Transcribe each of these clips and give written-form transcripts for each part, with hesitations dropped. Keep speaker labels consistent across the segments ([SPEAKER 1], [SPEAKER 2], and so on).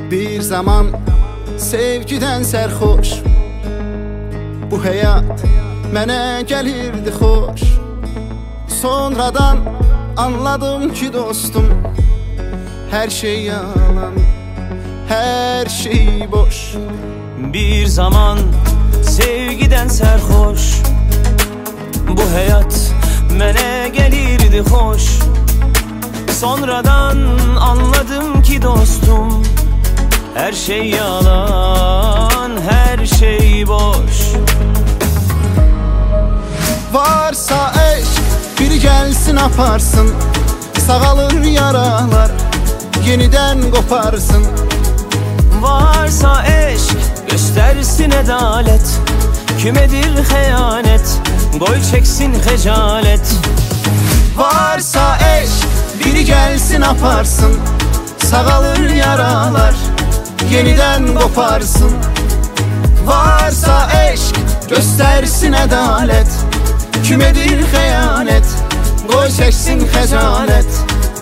[SPEAKER 1] Bir zaman sevgiden sərxoş, bu həyat mənə gəlirdi xoş. Sonradan anladım ki dostum, her şey yalan, her şey boş.
[SPEAKER 2] Bir zaman sevgiden sərxoş, bu həyat mənə gəlirdi xoş. Sonradan anladım ki dostum, her şey yalan, her şey boş.
[SPEAKER 1] Varsa eşk, biri gelsin aparsın, sağalır yaralar, yeniden koparsın.
[SPEAKER 2] Varsa eşk, göstersin edalet, kümedir xəyanət, qoy çeksin xəcalet.
[SPEAKER 1] Varsa eşk, biri gelsin aparsın, sağalır yaralar, yeniden koparsın. Varsa eşk, göstersin edalet, kümedir xəyanət, qoy çeksin xəcalet.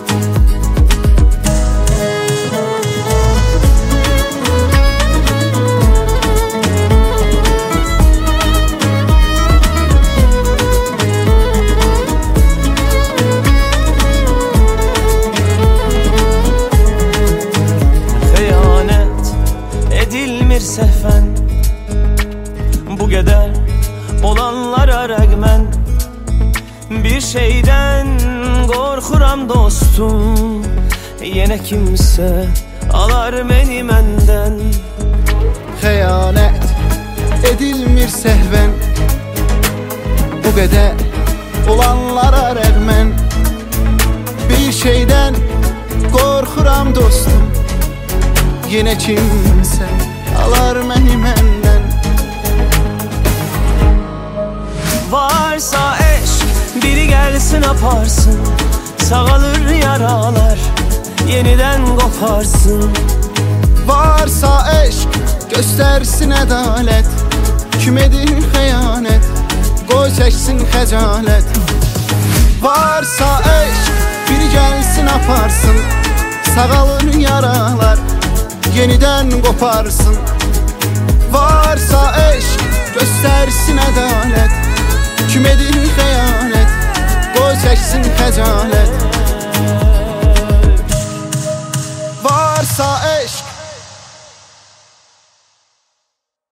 [SPEAKER 2] Səhvən bu qədər olanlara rəğmən, bir şeydən qorxuram dostum, yenə kimsə alar məni məndən.
[SPEAKER 1] Xəyanət edilmir səhvən, bu qədər olanlara rəğmən, bir şeydən qorxuram dostum, yenə kimsə alar məni məndən.
[SPEAKER 2] Varsa eşk, biri gelsin aparsın, sağalır yaralar, yeniden koparsın.
[SPEAKER 1] Varsa eşk, göstersin edalet, kümedir xəyanət, qoy çəksin xəcalet. Varsa eşk, biri gelsin aparsın, sağalır yaralar, yeniden koparsın. Varsa eşk, göstersin edalet, kümedir xəyanət, qoy çəksin xəcalet. Varsa eşk,